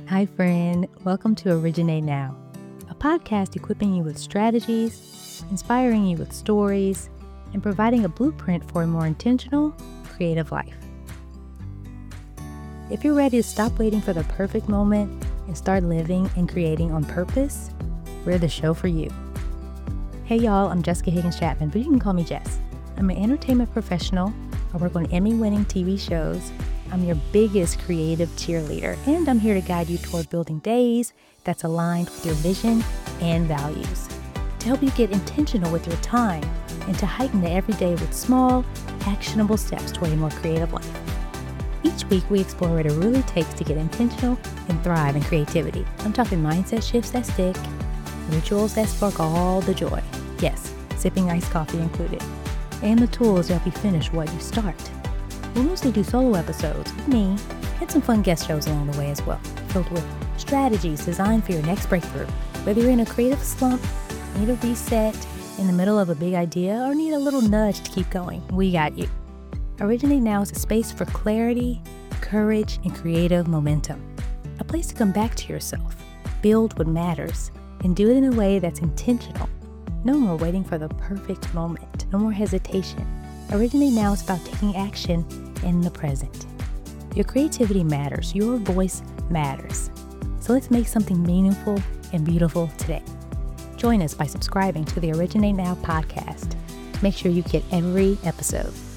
Hi, friend. Welcome to Originate Now, a podcast equipping you with strategies, inspiring you with stories, and providing a blueprint for a more intentional, creative life. If you're ready to stop waiting for the perfect moment and start living and creating on purpose, we're the show for you. Hey, y'all, I'm Jessica Higgins Chapman, but you can call me Jess. I'm an entertainment professional. I work on Emmy-winning TV shows. I'm your biggest creative cheerleader, and I'm here to guide you toward building days that's aligned with your vision and values, to help you get intentional with your time and to heighten the everyday with small, actionable steps toward a more creative life. Each week, we explore what it really takes to get intentional and thrive in creativity. I'm talking mindset shifts that stick, rituals that spark all the joy. Yes, sipping iced coffee included. And the tools to help you finish what you start. We'll mostly do solo episodes with me and some fun guest shows along the way as well, filled with strategies designed for your next breakthrough. Whether you're in a creative slump, need a reset, in the middle of a big idea, or need a little nudge to keep going, we got you. Originate Now is a space for clarity, courage, and creative momentum. A place to come back to yourself, build what matters, and do it in a way that's intentional. No more waiting for the perfect moment. No more hesitation. Originate Now is about taking action in the present. Your creativity matters. Your voice matters. So let's make something meaningful and beautiful today. Join us by subscribing to the Originate Now podcast to make sure you get every episode.